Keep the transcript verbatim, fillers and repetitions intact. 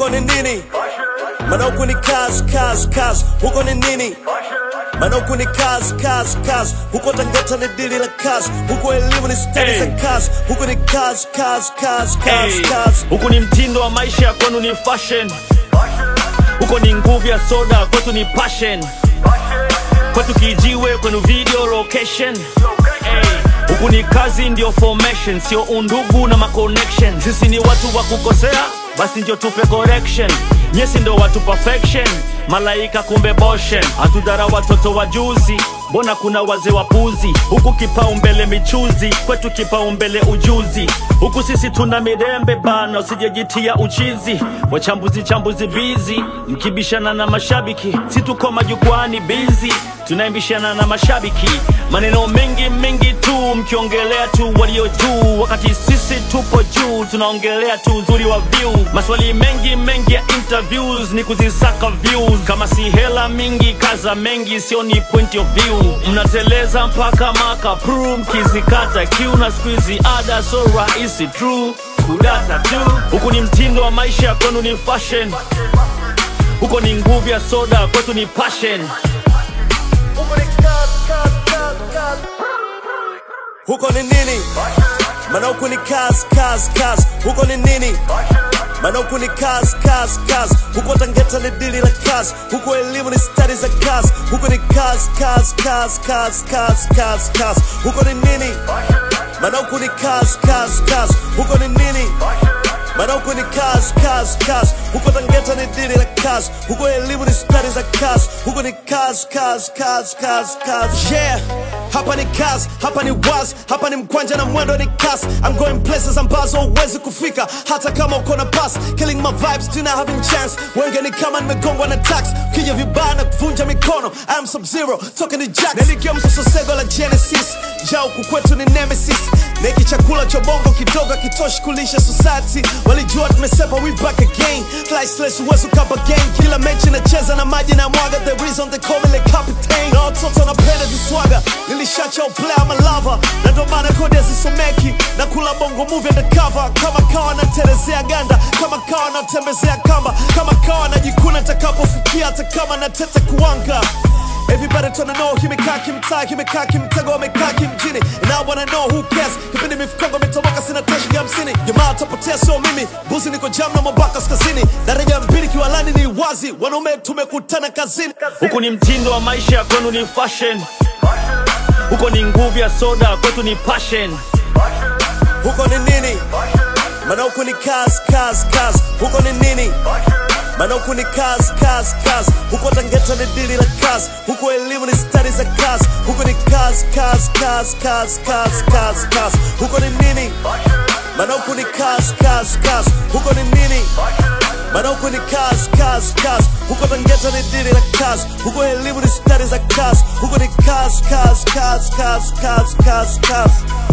ni nini? Maana huku ni kazi, kazi, kazi. Huko ni nini? Maana huku ni kazi, kazi, kazi. Huko Tangata ni dili la kazi. Huko elimu ni stadi za kazi. Huko ni kazi, kazi, kazi, kazi, kazi. Huko ni mtindo wa maisha, kwenu ni fashion. Huko ni nguvu ya soda, kwetu ni passion. Kwetu kijiwe, kwenu video location. Huku ni kazi ndio formation, sio undugu na maconnection. Sisi ni watu wa kukosea, basi ndio tupe correction. Nyesi ndo watu perfection, malaika kumbe boshen. Hatudhara watoto wa juzi, mbona kuna wazee wapuzi. Huku kipaumbele michuzi, kwetu kipaumbele ujuzi. Huku sisi tuna mirembe bana, usijejitia uchizi. Wachambuzi chambuzi busy, mkibishana na mashabiki. Si tuko majukwani busy, tunaimbishana na mashabiki. Maneno mengi mengi tu, mkiongelea tu walio juu. Wakati sisi tupo juu, tunaongelea tu uzuri wa view. Maswali mengi mengi ya interviews, ni kuzisaka views. Kama si hela mingi, kaza mengi, sio ni point of view. Mnateleza mpaka maka prove, mkizikata kiu na squeezy ada so rahisi true. Kudata tu, huku ni mtindo wa maisha, kwenu ni fashion. Huko ni nguvu ya soda, kwetu ni passion. Huko ni nini? Maana huku ni kazi, kazi, kazi. Huko ni nini? Maana huku ni kazi, kazi, kazi. Huko Tangata ni dili la kazi. Huko elimu ni stadi za kazi. Huko ni kazi, kazi, kazi, kazi, kazi, kazi, kazi. Huko ni nini? Maana huku ni kazi, kazi, kazi. Huko ni nini? Maana huku ni kazi, kazi, kazi. Huko Tangata ni dili la kazi. Huko elimu ni stadi za kazi. Huko ni kazi, kazi, kazi, kazi, kazi. Yeah, hapa ni kazi, hapa ni wazi. Hapa ni mkwanja na mwendo ni kasi. I'm going places ambazo huwezi kufika hata kama uko na pass. Killing my vibes, do not having chance. Wenge ni kama nimegongwa na tax. Kija vibaya na kuvunja mikono, I am Sub-Zero, talking to Jax. Niligia msososego la Genesis, ja huku kwetu ni Nemesis. Neki chakula cha bongo kidogo kitoshi kulisha society. Walijua tumesepa, we back again. Sliceless uwezo kapa gang. Kila mechi nacheza na maji na mwaga. The reason they call me the captain. Na watoto napenda diswaga. Nilishacha uplay, I'm a lover. Na ndo maana kodi hazisomeki. Na kula bongo movie undercover. Kama kawa na telezea ganda. Kama kawa na tembezea kamba. Kama kawa na jikuna takapofikia. Hata kama na tete kuwanga. Everybody tryna know, kimekaa kimtaa, kimekaa kimtego, wamekaa kimjini. And I wanna know who cares. Kipindi mifukongo mitoboka sina tashi ya hamsini. Jamaa tapotea sio mimi, buzi niko jam na mabaka skazini. Daraja mbili kiwalani ni wazi, wanaume tumekutana kazini. Huku ni mtindo wa maisha, kwenu ni fashion. Huko ni nguvu ya soda, kwetu ni passion. Huko ni nini? Maana huku ni kazi, kazi, kazi. Huko ni nini? Maana huku ni kazi, kazi, kazi. Huko Tangata ni dili la kazi. Huko elimu ni stadi za kazi. Huko ni kazi, kazi, kazi, kazi, kazi, kazi, kazi. Huko ni nini? Maana huku ni kazi, kazi, kazi. Huko ni nini? Maana huku ni kazi, kazi, kazi. Huko Tangata ni dili la kazi. Huko elimu ni stadi za kazi. Huko ni kazi, kazi, kazi, kazi, kazi, kazi, kazi.